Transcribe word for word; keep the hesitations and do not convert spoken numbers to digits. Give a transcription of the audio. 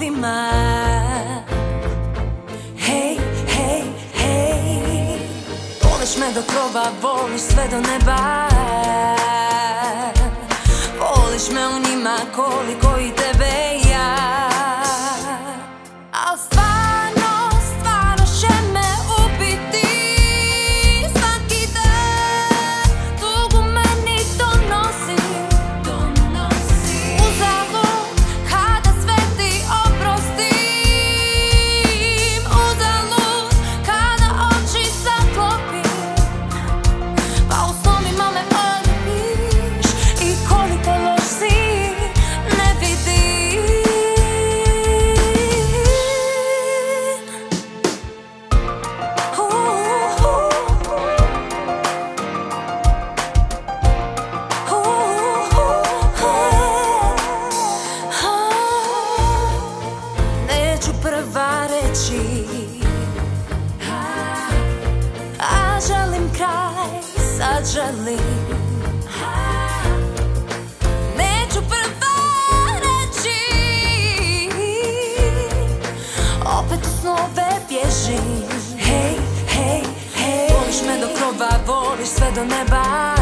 snovima. Hej, hej, hej, voliš me do krova, voliš sve do neba. Voliš me u njima koliko i tebe ja. Al stvarno, stvarno će me ubiti svaki dan. Tugu meni donosi, donosi. Uzalud kada sve ti oprostim. Uzalud kada oči zaklopim. Pa u snovima me poljubiš i koliko loš si ne vidim. Neću prva reći, a želim kraj, sad želim. Neću prva reći, opet u snove bježim. Hej, hej, hej, voliš me do krova, voliš sve do neba.